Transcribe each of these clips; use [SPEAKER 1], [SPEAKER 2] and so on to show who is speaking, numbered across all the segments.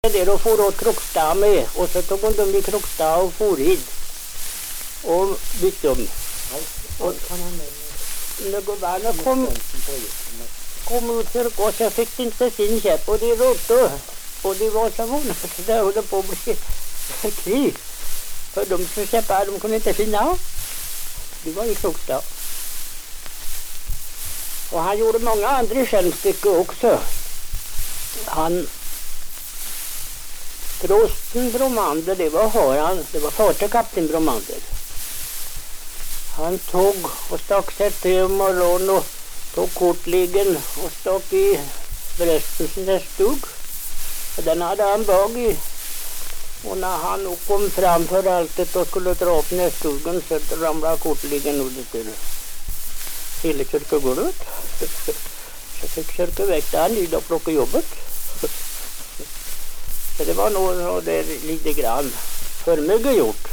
[SPEAKER 1] Det då for åt Krokstad med, och så tog hon dem i Krokstad och for hit och bytte om. Och när gubbarna kom ut för och så fick de inte sin käpp och de rådde och de var så vana så det höll på att bli krig. För de som käppar, de kunde inte finna. Det var i Krokstad. Och han gjorde många andra självstycken också. Prosten Bromander, det var far till kapten Bromander. Han tog och stack sig till morgon och tog kortligen och stack i brösten sin stug. Och den hade han bag i. Och när han kom fram för alltet och skulle dra upp näststugen så ramlade kortligen ut till hela kyrkogården. Så fick kyrkoväktaren lyd och plocka jobbet. Så det var nog det lite grann för mycket gjort.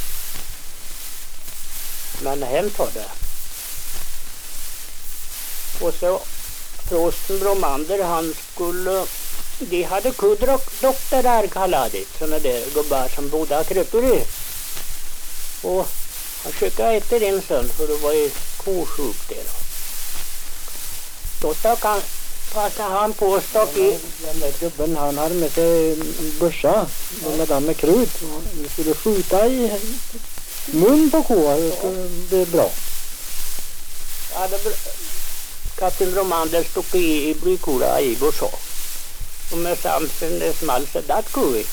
[SPEAKER 1] Men hämt har det. Och så prosten Bromander, de hade kuddoktorer kallade, sådana där gubbar som bodde kröpare. Och han skickade efter en son för det var ju kosjuk där. Då passade han på och stack i.
[SPEAKER 2] Den där gubben, han hade med sig börsa med den med krut. Vi skulle skjuta i mun på kåa, det skulle bli bra.
[SPEAKER 1] Ja, kapten Bromander stod i blykula i börsa. Och med samsen det small så där kui.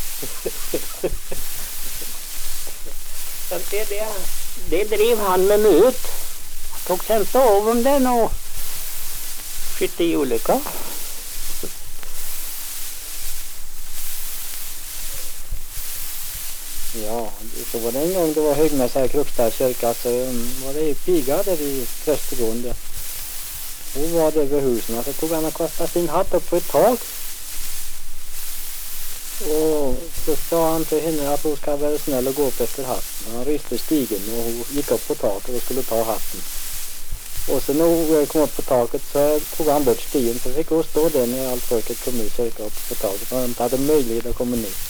[SPEAKER 1] Så det drev han med ut. Han tog sen så av om den och skytte i olika.
[SPEAKER 2] Ja, så var det en gång det var högmässa här i Krokstad kyrka så var det piga där i prästegården. Hon var där vid husen så tog han och kastade sin hatt upp på ett tak. Och så sa han till henne att hon ska vara snäll och gå upp efter hatten. Han reste stigen och hon gick upp på taket och skulle ta hatten. Och så när hon kom upp på taket så tog han bort stigen så fick hon stå där när allt folket kom ut cirka upp på taket och han inte hade möjlighet att komma ner.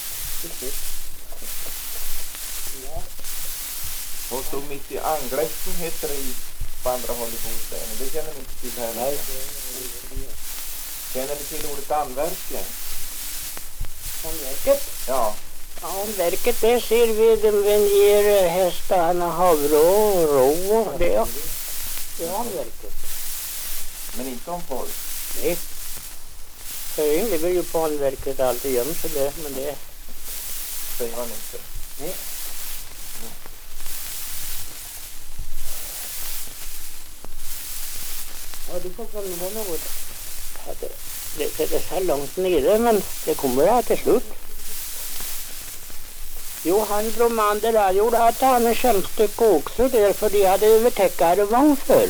[SPEAKER 3] Och stod mitt i Anglästen heter det på andra håll i Bohuslän. Det känner ni inte till här.
[SPEAKER 2] Nej.
[SPEAKER 3] Känner ni till ordet anverken?
[SPEAKER 1] Anverket?
[SPEAKER 3] Ja.
[SPEAKER 1] Anverket det ser vi den ger hästarna havre och ro och det. Det är anverket.
[SPEAKER 3] Men inte om folk.
[SPEAKER 1] Nej. Höjning lever ju på anverket alltid göm så det, men det
[SPEAKER 3] säger man inte.
[SPEAKER 1] Nej. Ja, du får komma med något. Ja, det är så långt nere, men det kommer här till slut. Jo, han Bromander där gjorde att han är självstycke också där, för de hade övertäckare vagn för.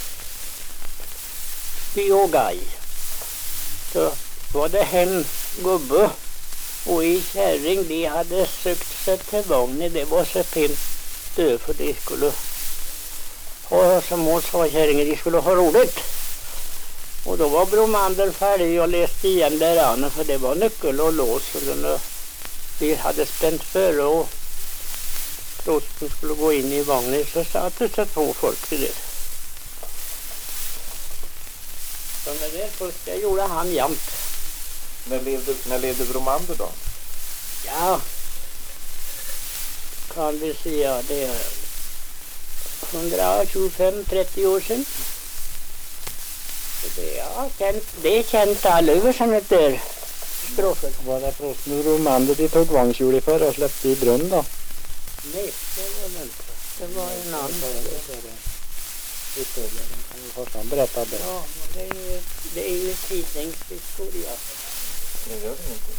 [SPEAKER 1] Biogaj. Så var det en gubbe och i kärring, de hade sökt sig till vagnen. Det var så fint dö för de skulle ha, som hon sa kärringen, de skulle ha roligt. Och då var Bromander färdig och läste igen där an, för det var nyckel och lås. Och vi hade spänt för och prosten skulle gå in i vagnen så satt det så två folk i det. Så med det första gjorde han jämt.
[SPEAKER 3] När levde Bromander då?
[SPEAKER 1] Ja, kan vi säga det är 125-30 år sedan. Det är känt alla över som heter strofer.
[SPEAKER 2] Var det prosten Bromander de tog vagnshjul för och släppte i brunn då?
[SPEAKER 1] Nej, det var inte. Det var en annan.
[SPEAKER 2] Historien kan vi först berätta det.
[SPEAKER 1] Ja, men det är ju tidningshistoria.
[SPEAKER 3] Det gör det inte.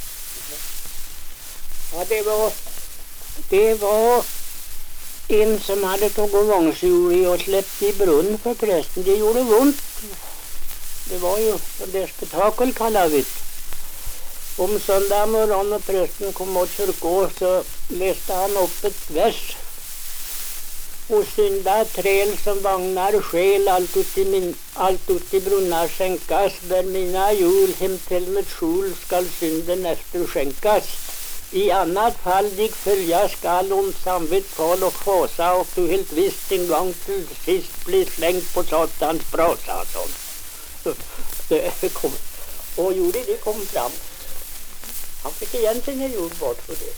[SPEAKER 1] Ja, det var en som hade tagit vagnshjul och släppt i brunn för prästen. Det gjorde ont. Det var ju det spektakel kallar vi. Om söndag morgon och prästen kom åt kyrkor så läste han upp ett vers. Och synda träl som vagnar skäl, allt ut i brunnar skänkas. Där mina jul hem till mitt skjul skall synden efter skänkas. I annat fall dig följa skall om samvet, fall och fasa, och du helt visst en gång till sist blir slängd på satans brasa. Det kom. Och gjorde det kom fram. Han fick egentligen gjort bort för det.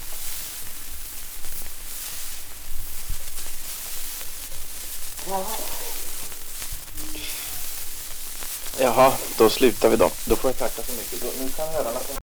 [SPEAKER 1] Ja.
[SPEAKER 3] Jaha, då slutar vi då. Då får jag tacka så mycket. Nu kan herrarna